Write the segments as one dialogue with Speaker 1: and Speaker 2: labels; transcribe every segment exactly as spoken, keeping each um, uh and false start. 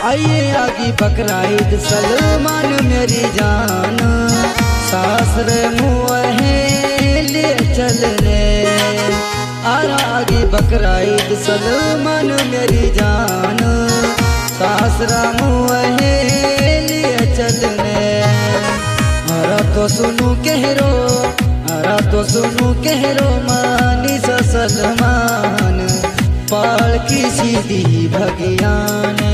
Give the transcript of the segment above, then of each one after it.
Speaker 1: आइए आगे बकरा ईद सलमान मेरी जान, सासर मुँहे ले चलने। आरा आगे बकरा ईद सलमान मेरी जान, सासरा मुँहे ले चलने। हरा तो सुनू कहरो, हरा तो सुनू कहरो मानी सा सलमान, पाल की सीधी भगियाने।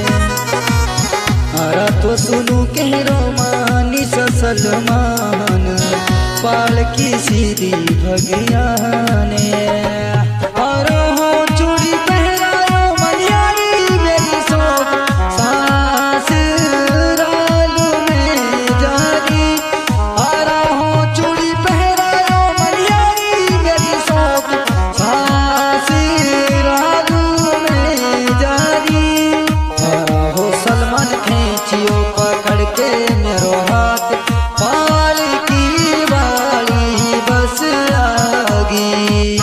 Speaker 1: हरा तो सुनू कहरो मानी सा सलमान, पाल की सीधी भगियाने। और हो चूड़ी पहरायो मनियारी मेरी सोच, सास रालू में जारी। और हो चूड़ी पहरायो मनियारी मेरी सोच, सास रालू में जारी। हो सलमान खींचियो पकड़ के मेरो हाथ, पाल की बाली बस आगी।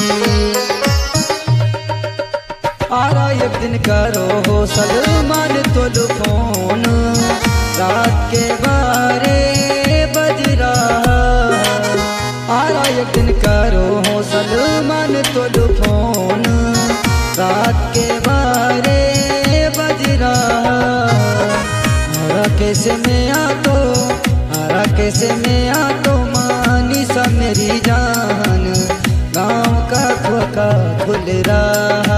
Speaker 1: आरा एक दिन करो हो सलमान तो फोन, रात के बारह बज रहा। आरा एक दिन करो हो सलमान तो फोन, रात के बारह बज रहा। हरा कैसे मैं आ तो, हरा कैसे मैं आ तो मानी सा मेरी जान, गाँव का खोका खुल रहा।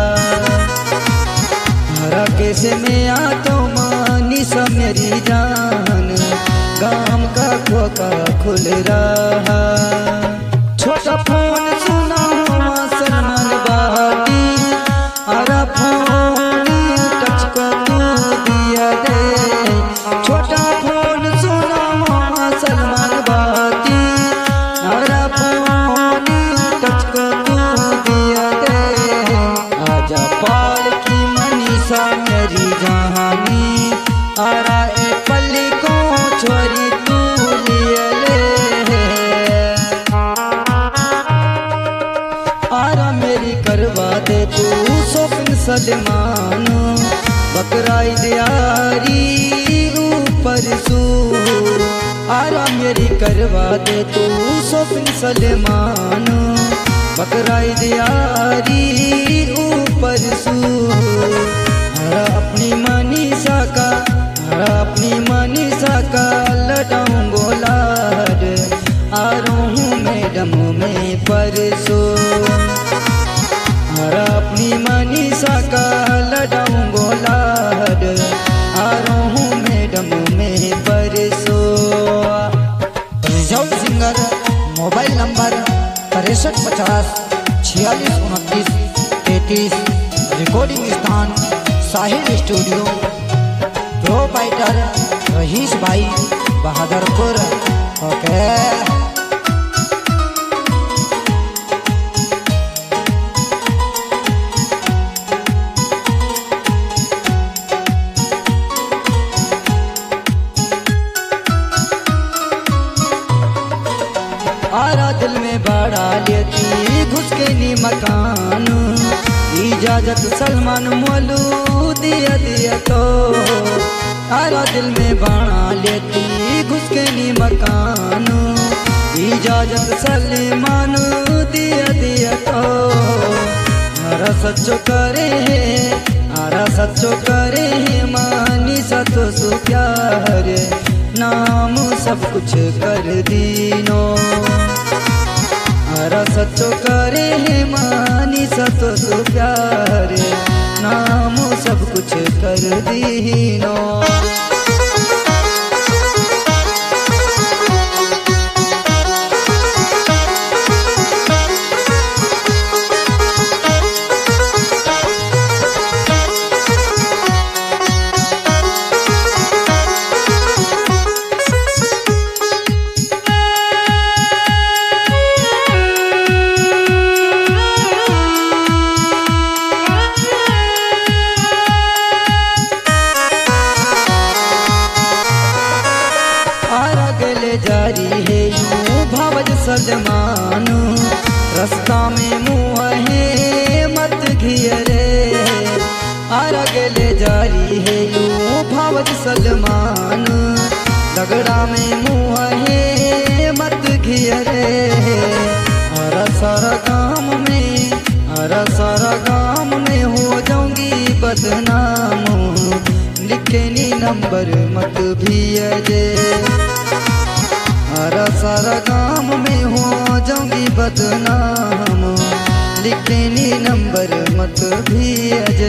Speaker 1: हरा कैसे मैं आ तो मानी सा मेरी जान, गाँव का खोका खुल रहा। छोटा फोन सुना हुआ सलमान बाटी, हरा फोन टच को तू दिया दे। छोटा फोन सुना हुआ सलमान बाटी, हरा फोन टच को तू दिया दे। आजा पाल की मनीषा मेरी जहानी, आरा ए पल्ली को छोरी तू लिए ले। आरा मेरी करवा दे तू शॉपिंग सलमान, बकरा ईद यारी ऊपर सू। आरा मेरी करवा दे तू शॉपिंग सलमान, बकरा ईद यारी ऊपर सू। हरा अपनी मनीषा का, हरा अपनी मनीषा का लटाऊं गोलाड, आ रहूं मैडम में परसो। हरा अपनी मनीषा का लटाऊं गोलाड, आ रहूं मैडम में परसो। रिजर्व सिंगर मोबाइल नंबर तिरसठ पचास छियालीस उनतीस तैतीस, रिकॉर्डिंग स्थान साहिल स्टूडियो, प्रोपाइटर रहीश भाई बहादुरपुर। ओके आरा दिल में बड़ा लेती घुस के नी मकान, इजाजत सलमान मोलू दिया दिया तो। आरा दिल में बड़ा लेती घुस के नी मकान, इजाजत सलमान दिया दिया तो। आरा सच्चो करे है, आरा सच्चो करे है मानी सा तो सु प्यार, नाम सब कुछ कर दीनो। हरा सच्चो करे है मानी सा तो सु प्यार, नाम सब कुछ कर दीनो। जारी है यूं भवज सलमान, रास्ता में मुँह है मत घियरे। आरग अकेले जारी है यूं भावज सलमान झगड़ा में मुँह है मत घियरे हरा सारा काम में हरा सारा काम में हो जाऊंगी बदनाम लिखे नी नंबर मत भी अजे हरा सारा काम में हो जाऊंगी बदनाम लिखे नी नंबर मत भी अजे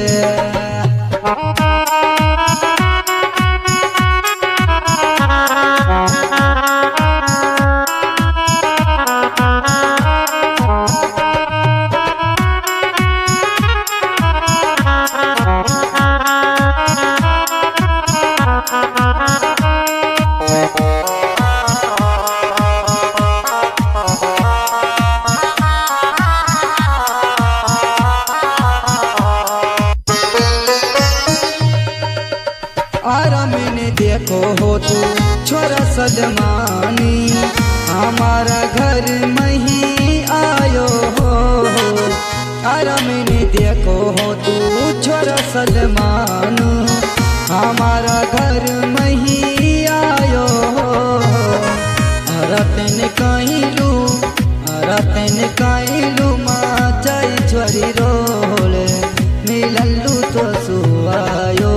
Speaker 1: आरा मैंने देखो हो तू छोरा सलमानी हमारा घर में ही आयो हो आरा मैंने देखो हो तू छोरा सलमान हमारा घर में ही आयो हो अरा तेन कहीं लू अरा तेन कहीं लू माँ चाई छोरी रोल मिललू तो सुआयो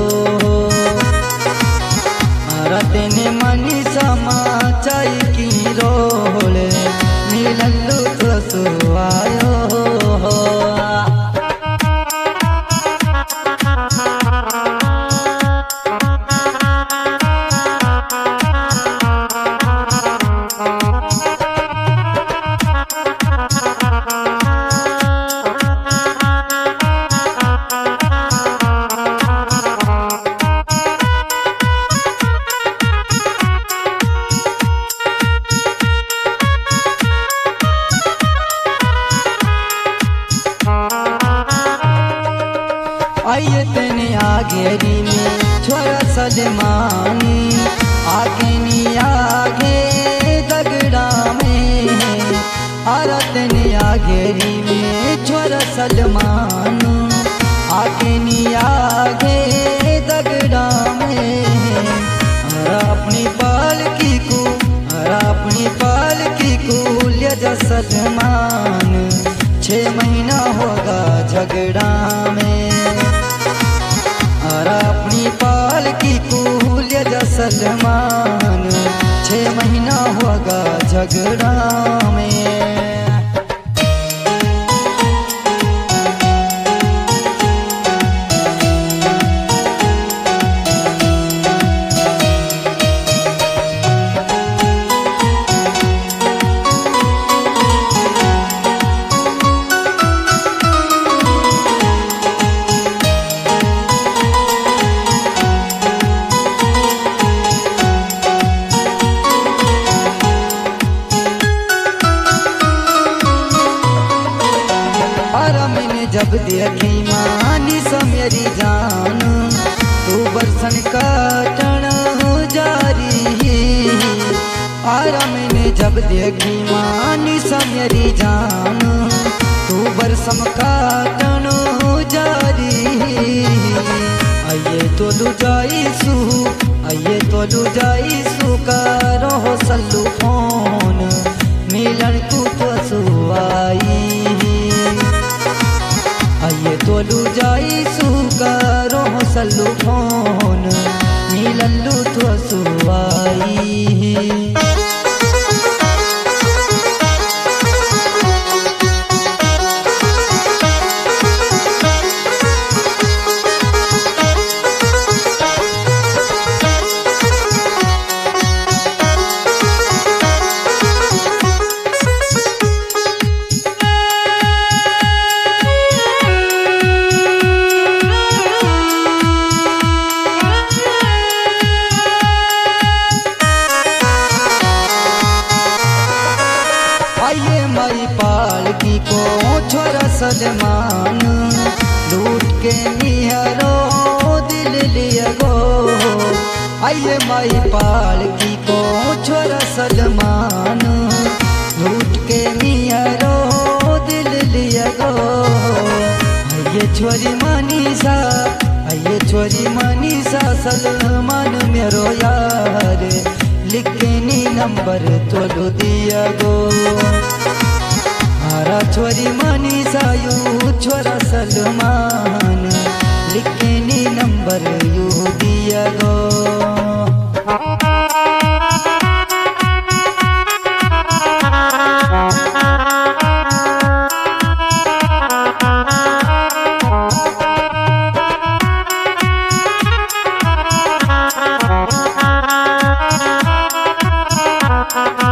Speaker 1: तेने मनी समा चाई की रोल मिललू तो सुआयो आइए तेने आगेरी में छोरा सलमानी आगे नी आगे दगड़ा में आरा तेने आगेरी में छोरा सलमान आगे नी आगे दगड़ा में अरा अपनी पालकी को अरा अपनी पालकी को ले जा सलमान छः महीना होगा झगड़ा में अरा अपनी पालकी को ले जा सलमान छः महीना होगा झगड़ा में जब देखी मानी सा मेरी जान तू बरसन काटन जारी आरा मैंने जब देखी मानी सा मेरी जान तू बरसम काटन जारी आइए तो लू जाईसू आइए तो लू जाईसू करो हो सल्लू फोन मिलन तू तो सुआई आइए तोलू जाई सुकारो सल्लू फोन मिलल्लू तो सुआई पालकी को छोरा सलमान लूट के निहरो दिल लिया गो आइए माई पालकी को छोरा सलमान लूट के निहरो दिल लिया गो आइए छोरी मनीषा ये छोरी मनीषा सलमान मेरो यार लिखनी नंबर तोलो दिया गो हरा छोरी मनीषा यू छोरा सलमान लिखनी नंबर यू दिया गो
Speaker 2: Uh-huh.